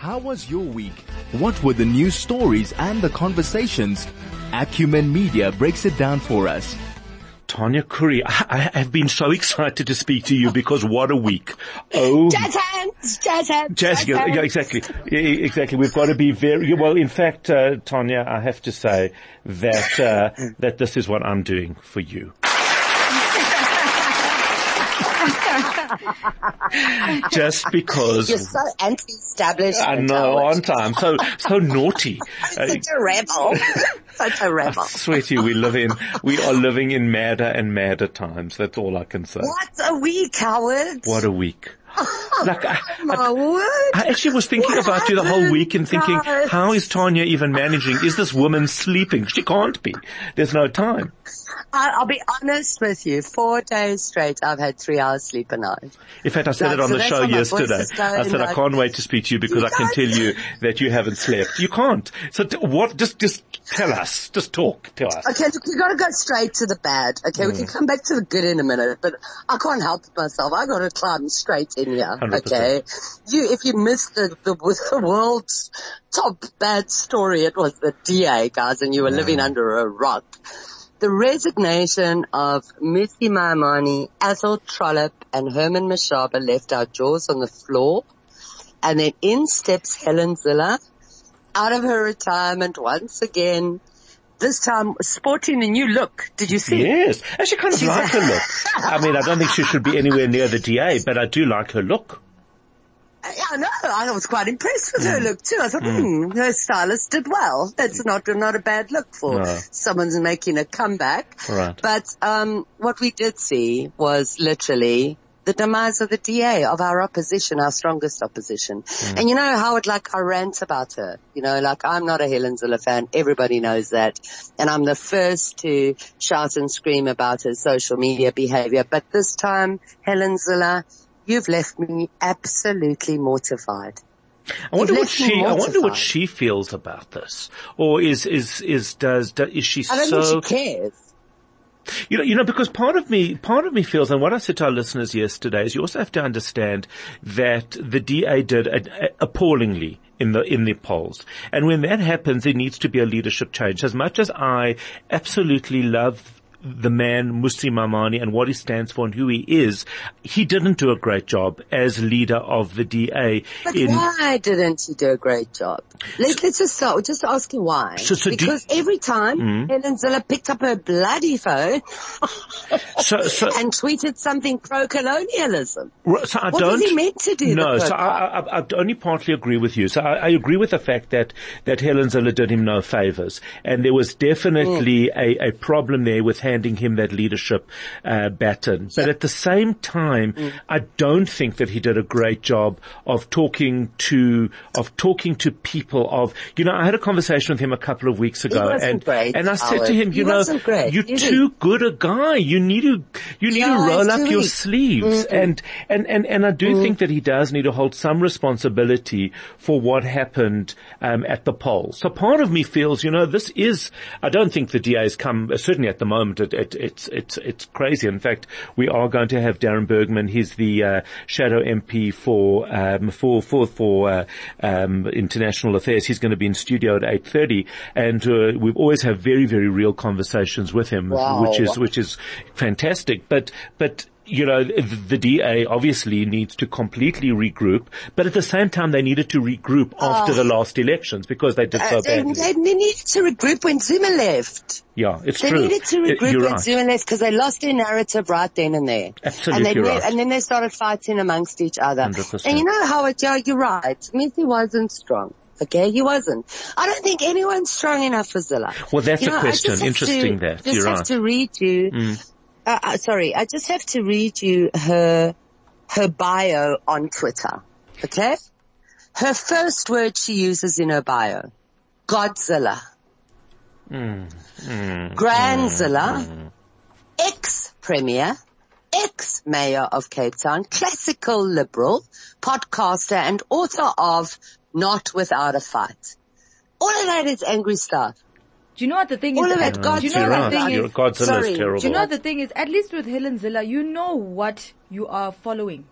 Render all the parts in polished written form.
How was your week? What were the news stories and the conversations? Acumen Media breaks it down for us. Tanya Curry, I have been so excited to speak to you because what a week. Oh. Jazz hands. Yeah, exactly. Exactly. We've got to be very, well, in fact, Tanya, I have to say that, that this is what I'm doing for you. Just because you're so anti-establishment. I know, aren't I? I'm so naughty. Such a rebel. Such a rebel. I swear to you, we are living in madder and madder times. That's all I can say. What a week, Howard. What a week. Like, My word. I actually was thinking about you the whole week and thinking, how is Tanya even managing? Is this woman sleeping? She can't be. There's no time. I'll be honest with you. 4 days straight, I've had 3 hours sleep a night. In fact, I said it on the show yesterday. I said, I can't wait to speak to you because I can tell you that you haven't slept. You can't. So what? Just tell us. Just talk to us. Okay, look, you gotta go straight to the bad. Okay, we can come back to the good in a minute, but I can't help myself. I gotta climb straight in here. 100%. Okay. If you missed the world's top bad story, it was the DA, guys, and you were living under a rock. The resignation of Musi Maimane, Athol Trollip, and Herman Mashaba left our jaws on the floor. And then in steps Helen Zille, out of her retirement once again, this time sporting a new look. Did you see? Yes. I actually kind of like her look. I mean, I don't think she should be anywhere near the DA, but I do like her look. I know. I was quite impressed with her look too. I thought, her stylist did well. That's not a bad look for someone's making a comeback. Right. But, what we did see was literally the demise of the DA, of our opposition, our strongest opposition. And you know how I rant about her. You know, like I'm not a Helen Zille fan. Everybody knows that. And I'm the first to shout and scream about her social media behavior. But this time, Helen Zille, you've left me absolutely mortified. I wonder what she feels about this, or is she so? I don't think she cares. You know, because part of me feels, and what I said to our listeners yesterday is, you also have to understand that the DA did appallingly in the polls, and when that happens, there needs to be a leadership change. As much as I absolutely love the man Musi Maimane and what he stands for and who he is, he didn't do a great job as leader of the DA. But why didn't he do a great job? Let's just start with just asking why. Because every time Helen Zille picked up her bloody phone and tweeted something pro-colonialism. What was he meant to do? No, so I only partly agree with you. So I agree with the fact that Helen Zille did him no favors, and there was definitely a problem there with handing him that leadership baton. But at the same time, I don't think that he did a great job of talking to people. I had a conversation with him a couple of weeks ago, and I said to him, you're too good a guy. You need to roll up your sleeves, and I do think that he does need to hold some responsibility for what happened at the polls. So part of me feels, I don't think the DA has come, certainly at the moment, it's crazy. In fact, we are going to have Darren Bergman. He's the shadow MP for international affairs. He's going to be in studio at 8:30, and we've always have very, very real conversations with him, which is fantastic. But the DA obviously needs to completely regroup, but at the same time they needed to regroup after the last elections because they did so badly. They needed to regroup when Zuma left. Yeah, it's true. They needed to regroup when Zuma left because they lost their narrative right then and there. Absolutely right. And then they started fighting amongst each other. 100%. And you know, Howard, you're right. Musi wasn't strong. Okay, he wasn't. I don't think anyone's strong enough for Zille. Well, that's a question. Interesting that. You're right. I just have to read you. I just have to read you her bio on Twitter. Okay? Her first word she uses in her bio. Godzilla. Grandzilla. Ex-premier. Ex-mayor of Cape Town. Classical liberal. Podcaster and author of Not Without a Fight. All of that is angry stuff. Do you know what the thing is? All of it, Godzilla's terrible. Do you know what the thing is? At least with Helen Zille, you know what you are following.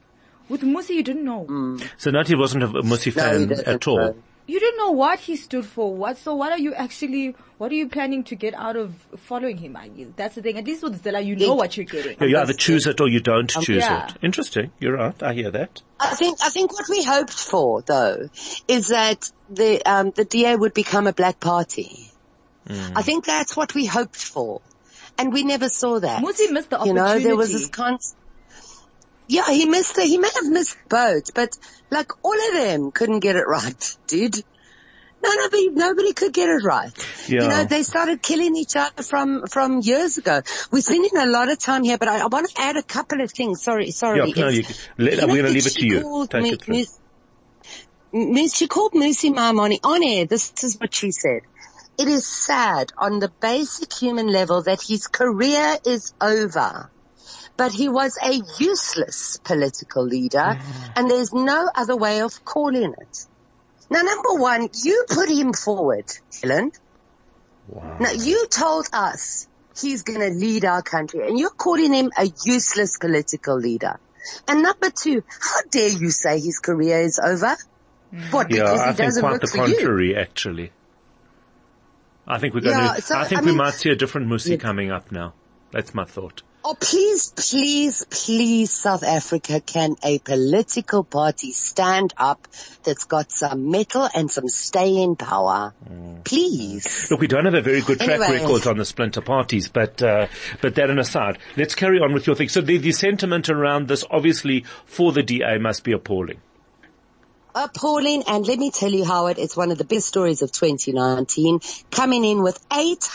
With Musi, you didn't know. So Nati wasn't a Musi fan at all. know. You didn't know what he stood for. What are you planning to get out of following him? That's the thing. At least with Stella, you know what you're getting. You either choose it or you don't choose yeah. it. Interesting. You're right. I hear that. I think what we hoped for, though, is that the DA would become a black party. I think that's what we hoped for. And we never saw that. Musi missed the opportunity. There was this yeah, he may have missed both, but like all of them couldn't get it right, dude. Nobody could get it right. Yeah. They started killing each other from years ago. We're spending a lot of time here, but I want to add a couple of things. Sorry. Yeah, no, I'm going to leave it to you. Take it through. She called Musi Maimane on air. This is what she said. It is sad on the basic human level that his career is over. But he was a useless political leader, and there's no other way of calling it. Now, number one, you put him forward, Helen. Wow. Now, you told us he's going to lead our country, and you're calling him a useless political leader. And number two, how dare you say his career is over? What, because he doesn't work for you? I think quite the contrary, actually. I think we might see a different Musi coming up now. That's my thought. Oh, please, South Africa, can a political party stand up that's got some metal and some staying power? Please. Look, we don't have a very good track record on the splinter parties, but that an aside, let's carry on with your thing. So the sentiment around this, obviously, for the DA must be appalling. Appalling, and let me tell you, Howard, it's one of the best stories of 2019, coming in with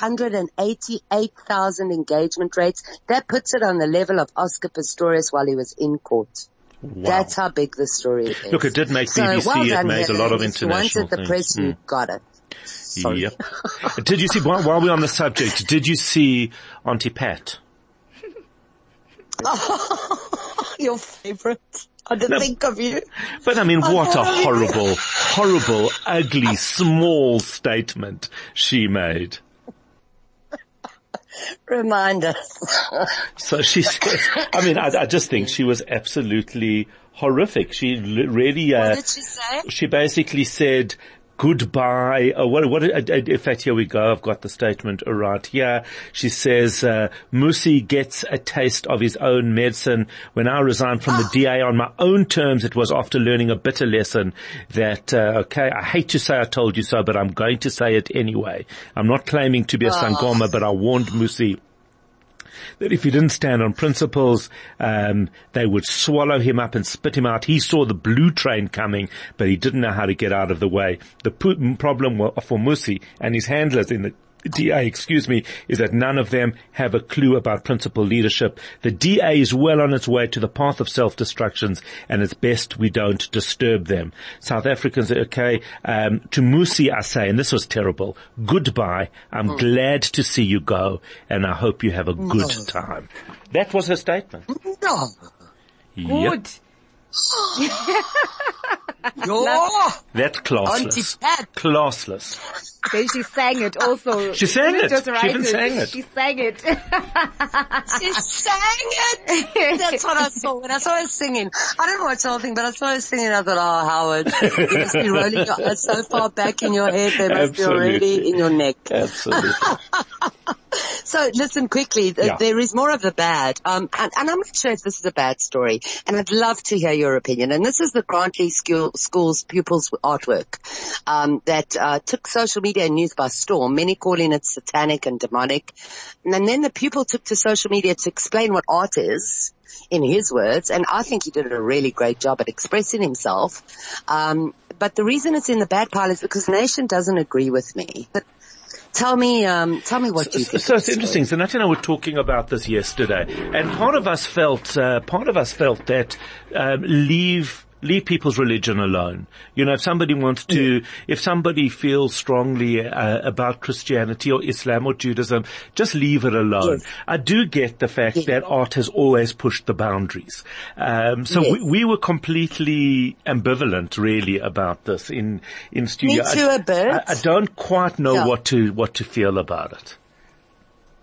888,000 engagement rates. That puts it on the level of Oscar Pistorius while he was in court. Wow. That's how big the story is. Look, it did make BBC, well done, it made a lot of international things. You wanted the press, you got it. Sorry. Yep. Did you see, while we're on the subject, did you see Auntie Pat? Your favorite. I didn't think of you. But I mean, what a horrible, ugly, small statement she made. Remind us. So she said, I mean, I just think she was absolutely horrific. She really, what did she say? She basically said, goodbye. In fact, here we go. I've got the statement right here. She says, Musi gets a taste of his own medicine. When I resigned from the DA on my own terms, it was after learning a bitter lesson that, I hate to say I told you so, but I'm going to say it anyway. I'm not claiming to be a Sangoma, but I warned Musi that if he didn't stand on principles, they would swallow him up and spit him out. He saw the blue train coming, but he didn't know how to get out of the way. The problem for Musi and his handlers in the DA, is that none of them have a clue about principle leadership. The DA is well on its way to the path of self-destructions, and it's best we don't disturb them. South Africans, to Musi I say, and this was terrible, goodbye. I'm glad to see you go, and I hope you have a good time. That was her statement. No. Good. That's classless. Classless. Then she sang it also. She sang it. Just She even sang it. She sang it. She sang it. That's what I saw when I saw her singing. I didn't watch the whole thing, but I saw her singing. I thought, oh, Howard, you must be rolling your eyes so far back in your head, they must be already in your neck. Absolutely. So listen quickly, there is more of the bad, and I'm not sure if this is a bad story, and I'd love to hear your opinion. And this is the Grantley School's pupils' artwork, that, took social media and news by storm, many calling it satanic and demonic. And then the pupil took to social media to explain what art is, in his words, and I think he did a really great job at expressing himself. But the reason it's in the bad pile is because Nation doesn't agree with me. But Tell me what you think. So it's interesting. So Nat and I were talking about this yesterday, and part of us felt that leave people's religion alone. You know, if somebody feels strongly about Christianity or Islam or Judaism, just leave it alone. Yes. I do get the fact that art has always pushed the boundaries. We were completely ambivalent really about this in studio. Me too, a bit. I don't quite know what to feel about it.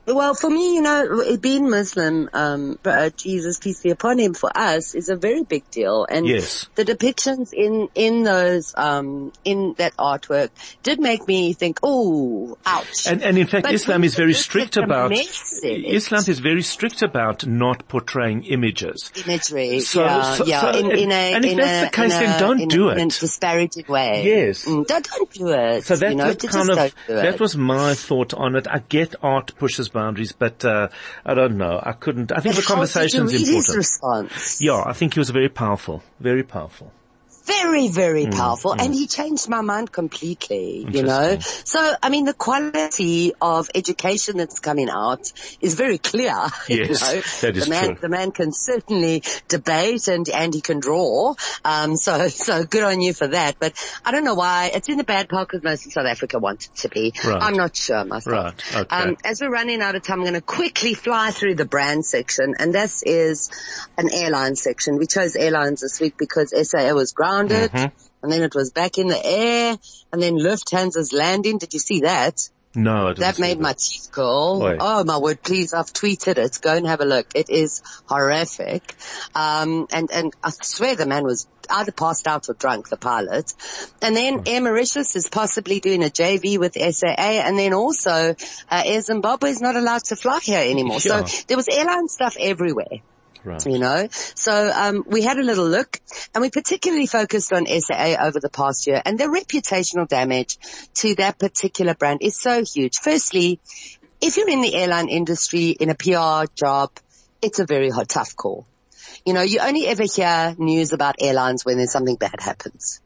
Well, for me, being Muslim, Jesus, peace be upon him, for us is a very big deal. And Yes. the depictions in those, in that artwork did make me think, oh, ouch. And in fact, But Islam is very strict about, message. Islam is very strict about not portraying images. Imagery, So- yeah, so- yeah. so- and if that's the case, then don't do in a it. disparaging way. Yes. Don't do it. So that was just kind of, don't do that it. was my thought on it. I get art pushes boundaries, but, I don't know. I couldn't, I think the conversation's How did you read his important. response? Yeah, I think he was very powerful. Very powerful. Very, very powerful. And he changed my mind completely, So, I mean, the quality of education that's coming out is very clear. Yes, that is true. The man can certainly debate and he can draw. So good on you for that. But I don't know why. It's in the bad part because most of South Africa wants it to be. Right. I'm not sure myself. Right, okay. As we're running out of time, I'm going to quickly fly through the brand section. And this is an airline section. We chose airlines this week because SAA was grounded. And then it was back in the air, and then Lufthansa's landing. Did you see that? No, I didn't That see made my teeth curl. Oi. Oh my word, please, I've tweeted it. Go and have a look. It is horrific. And I swear the man was either passed out or drunk, the pilot. And then Air Mauritius is possibly doing a JV with SAA, and then also, Air Zimbabwe is not allowed to fly here anymore. Yeah. So there was airline stuff everywhere. Right. So, we had a little look and we particularly focused on SAA over the past year, and the reputational damage to that particular brand is so huge. Firstly, if you're in the airline industry in a PR job, it's a very tough call. You only ever hear news about airlines when there's something bad happens,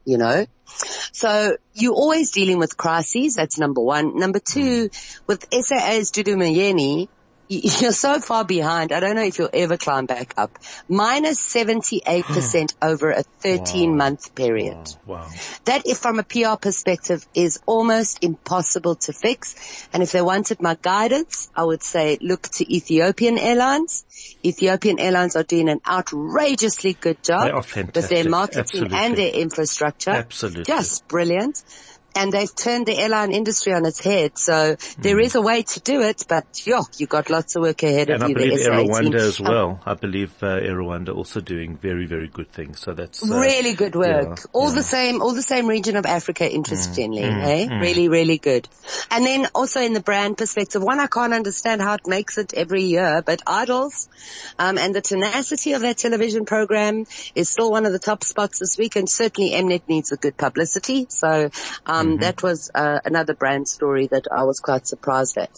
So you're always dealing with crises. That's number one. Number two, with SAA's Dudu Myeni, you're so far behind. I don't know if you'll ever climb back up. Minus 78% over a 13-month period. Wow. That, if from a PR perspective, is almost impossible to fix. And if they wanted my guidance, I would say look to Ethiopian Airlines. Ethiopian Airlines are doing an outrageously good job They are fantastic. with their marketing Absolutely. and their infrastructure. Absolutely. Just brilliant. And they've turned the airline industry on its head. So there is a way to do it, but you got lots of work ahead And of I you. believe the Air SA Rwanda team. as well. I believe Air Rwanda also doing very, very good things. So that's Really good work. yeah, all the same region of Africa, interestingly, Really, really good. And then also in the brand perspective, one, I can't understand how it makes it every year, but Idols, and the tenacity of that television program is still one of the top spots this week, and certainly Mnet needs a good publicity. So, that was, another brand story that I was quite surprised at.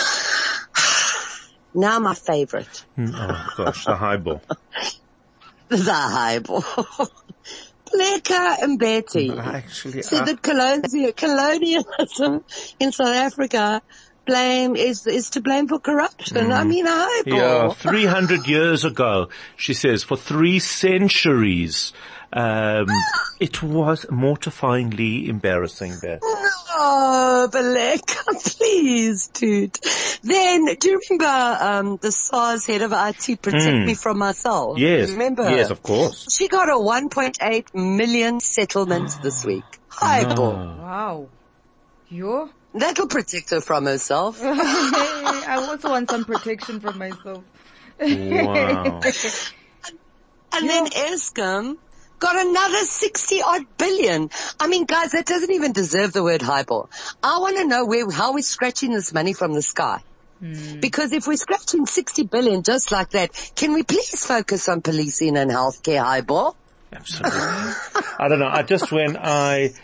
Now my favorite. Oh gosh, the highball. The highball. Bleka and Betty Actually, said that colonialism in South Africa is to blame for corruption. I mean, a yeah, highball. 300 years ago, she says, for 3 centuries, it was mortifyingly embarrassing that. Oh, Bleka, please, dude. Then, do you remember, the SARS head of IT, Protect Me From Myself? Yes. Remember her? Yes, of course. She got a 1.8 million settlement this week. Highball. Wow. You're? That'll protect her from herself. I also want some protection from myself. Wow. And then Eskom got another 60 odd billion. I mean, guys, that doesn't even deserve the word highball. I want to know how we're scratching this money from the sky. Because if we're scratching 60 billion just like that, can we please focus on policing and healthcare, highball? Absolutely. I don't know. I just, when I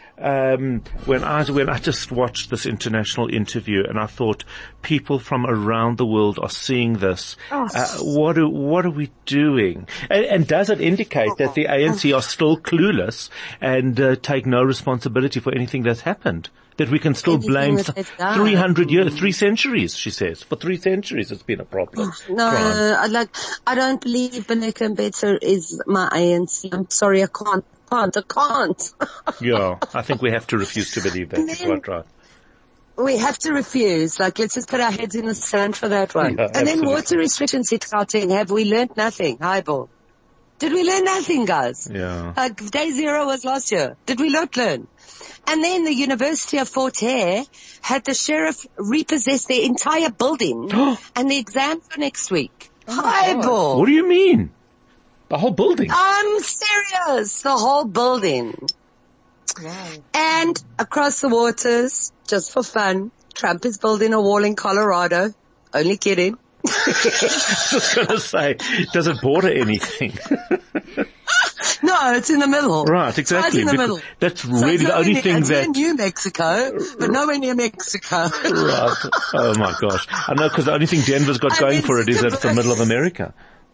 just watched this international interview and I thought people from around the world are seeing this. What are we doing? And does it indicate that the ANC are still clueless and take no responsibility for anything that's happened? That we can still blame 300 years, 3 centuries, she says. For 3 centuries it's been a problem. No, I don't believe Bleka Mbetsa is my ANC. I'm sorry, I can't. Yeah, I think we have to refuse to believe that. You're quite right. We have to refuse. Let's just put our heads in the sand for that one. Yeah, and then absolutely. water restrictions at Gauteng. Have we learnt nothing? Highball. Did we learn nothing, guys? Yeah. Day zero was last year. Did we not learn? And then the University of Fort Hare had the sheriff repossess their entire building and the exams are next week. Horrible. What do you mean? The whole building? I'm serious. The whole building. Wow. And across the waters, just for fun, Trump is building a wall in Colorado. Only kidding. Just gonna say, does it border anything? No, it's in the middle. Right, exactly. Right in the middle. That's really the only thing it's that... in New Mexico, but nowhere near Mexico. Right. Oh my gosh. I know, because the only thing Denver's got going for it is that it's the middle of America.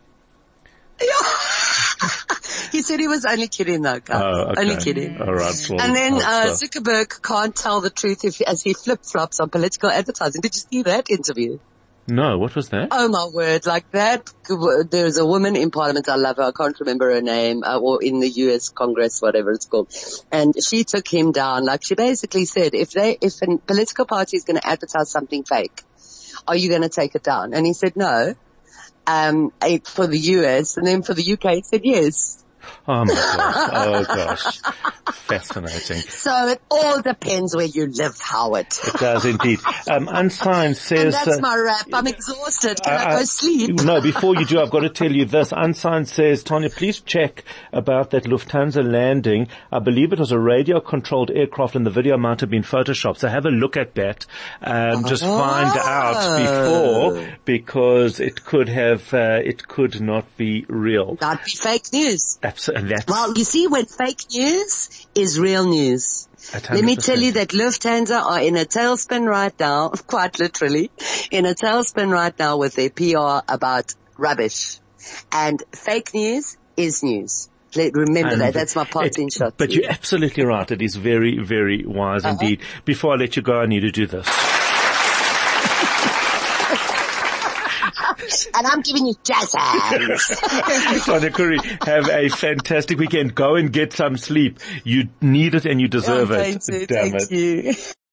He said he was only kidding though, guys. Oh, okay. Only kidding. All right. Well, And then Zuckerberg can't tell the truth as he flip-flops on political advertising. Did you see that interview? No, what was that? Oh my word, like that. There's a woman in Parliament, I love her, I can't remember her name, or in the US Congress, whatever it's called. And she took him down, like she basically said, if a political party is going to advertise something fake, are you going to take it down? And he said no, for the US, and then for the UK he said yes. Oh my gosh. Oh gosh. Fascinating. So it all depends where you live, Howard. It does indeed. Unsigned says... And that's my wrap. I'm exhausted. Can I go sleep? No, before you do, I've got to tell you this. Unsigned says, Tanya, please check about that Lufthansa landing. I believe it was a radio-controlled aircraft and the video might have been photoshopped. So have a look at that. Just find out before, because it could not be real. That'd be fake news. Absolutely. Well, you see, when fake news is real news. Let me tell you that Lufthansa are in a tailspin right now, quite literally, in a tailspin right now with their PR about rubbish. And fake news is news. Remember that. That's my parting shot. But you're absolutely right. It is very, very wise indeed. Before I let you go, I need to do this. And I'm giving you jazz hands. Tanya Curry, have a fantastic weekend. Go and get some sleep. You need it and you deserve it. Thank you.